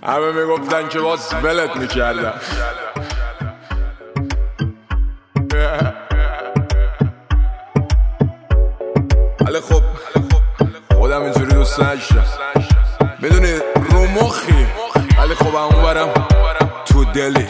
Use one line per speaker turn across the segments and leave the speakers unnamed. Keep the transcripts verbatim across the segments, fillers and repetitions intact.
همه میگفتن که باز ولت میکردم. ولی خب خودم اینجوری دوست نشتم، میدونی رو مخی، ولی خب اونورم تو دلی.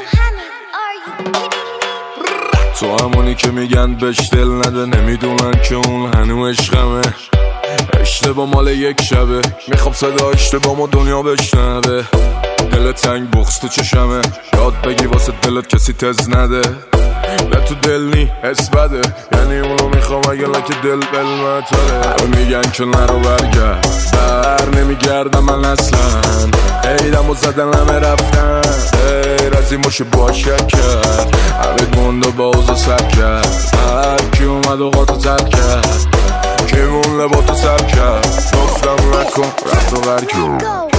تو همونی که میگن بهش دل نده، نمیدونن که اون هنو عشقمه. اشتباه مال یک شبه، میخوام صدا اشتباه ما دنیا بشنوه. دل تنگ بغض تو چشمه، یاد بگی واسه دلت کسی تز نده. نه تو دل نی حس بده، یعنی اونو میخوام اگه لکه دل بلمتره. همه میگن که نرو برگرد، بر نمیگردم من اصلا. ایدم و زدن همه رفتن، غیر از این باشه باشه کرد. همه موند و باز و سر کرد، هر کی اومد و قاطو زد کرد. کی مون لباتو سر کرد، گفتم نکن رفت و غر کرد.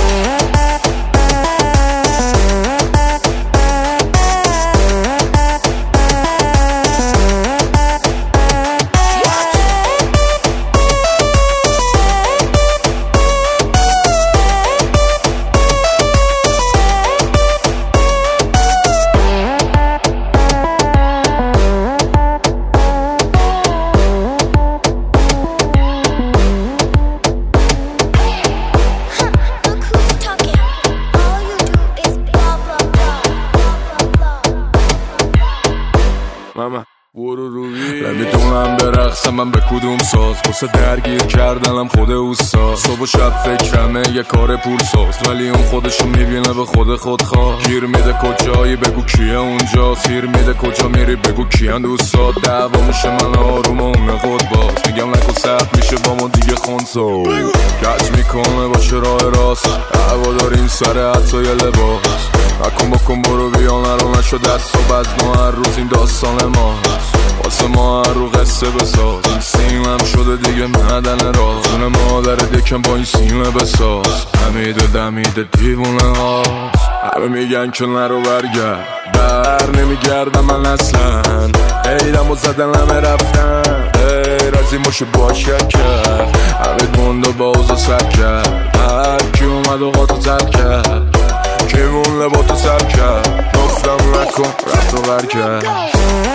ماما برو روی نمیدونم برقصم من به کدوم ساز، واسه درگیر کردنم خود اوستا. صبح و شب فکرمه یه کار پول ساز، ولی اون خودشو میبینه به خود خود خواه. گیر میده کجایی بگو کیه اونجا، خیر میده کجا میری بگو کیان دوستا. دعوا میشه من آروم و اون خود باز، میگم نکن سخت میشه با ما دیگه خونسا. کج میکنه باشه راه راست، هوا داریم سر حتی یه لباس. نکن بکن برو بیا نرو نشو دست و بزن هر روز این داستان ماست. واسه ما هر رو قصه بساز، این سیمم شده دیگه معدن راز. خونه مادر دکم با این سیمه بساز، همیده دمیده دیوونه هاست. همه میگن که نرو برگرد، بر نمیگردم من اصلا. ایدم و زدن همه رفتن، غیر از این باشه باشه کرد. همه موند و باز و سر کرد، هر کی اومد و قاطو زد کرد. کی مون لباتو سر کرد، گفتم نکن رفت و غر کرد.